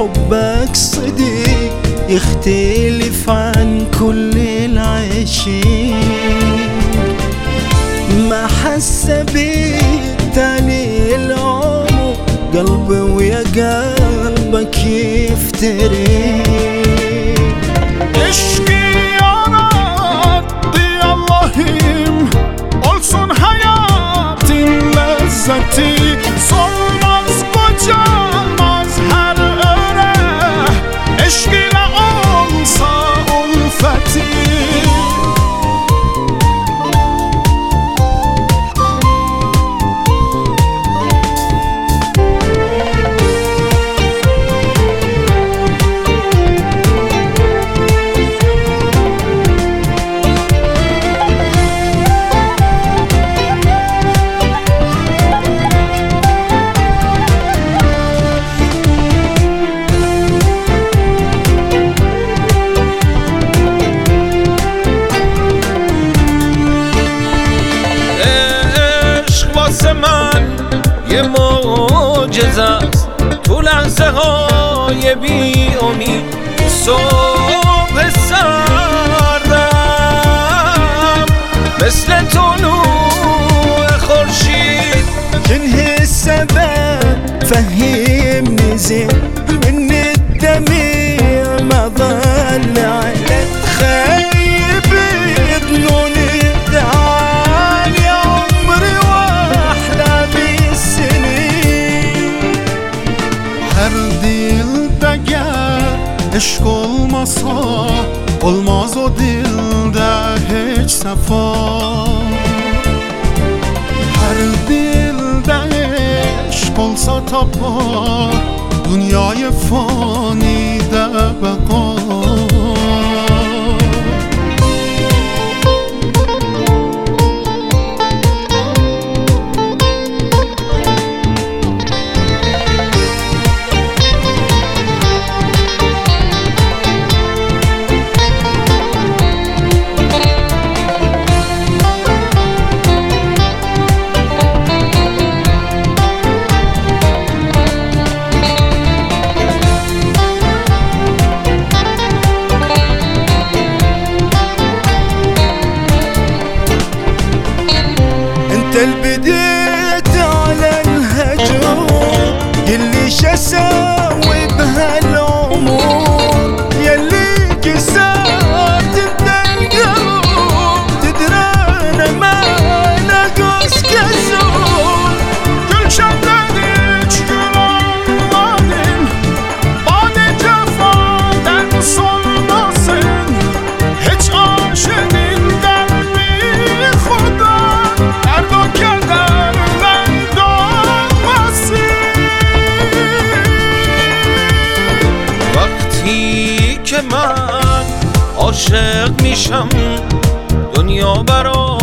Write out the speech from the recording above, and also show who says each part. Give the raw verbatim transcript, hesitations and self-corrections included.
Speaker 1: حبك صدق يختلف عن كل العاشقين. ما حس بيك تاني العمر قلبي ويا قلبك يفترق.
Speaker 2: Eşki yarattı Allah'ım, olsun hayatın lezzeti. Solmaz kocaman her öre, eşk ile olsa ulfeti.
Speaker 3: یه معجزه است تو لحظه های بی امید. صبح سردم مثل طلوع خورشید.
Speaker 1: شنه السبب فهمني زين من الدمع ما ضل على تخيب ظنون الدعال يا عمري واحلامي السنين.
Speaker 2: Her dilde gel eşk olmasa, olmaz o dilde hiç sefa. Her dilde eşk olsa tapar, dünyayı fanide beka.
Speaker 1: انت البديت على الهجوم، يلي شساوي بهالعمر، يلي كسرت انت القلب تدري انا ما ناقص كسور.
Speaker 2: Gül şenledik gül olmadın, bade cefaden solmasın. Hiç aşığın kalbi Xuda, درد و کدرden doğmasın.
Speaker 3: وقتی که من عاشق میشم دنیا برام